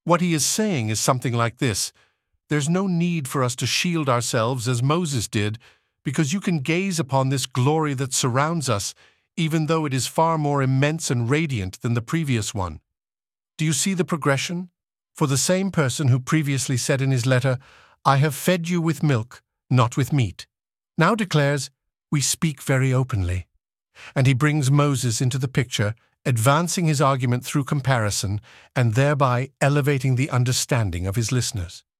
What he is saying is something like this: there's no need for us to shield ourselves as Moses did, because you can gaze upon this glory that surrounds us, even though it is far more immense and radiant than the previous one. Do you see the progression? For the same person who previously said in his letter, "I have fed you with milk, not with meat," now declares, "We speak very openly." And he brings Moses into the picture, advancing his argument through comparison and thereby elevating the understanding of his listeners.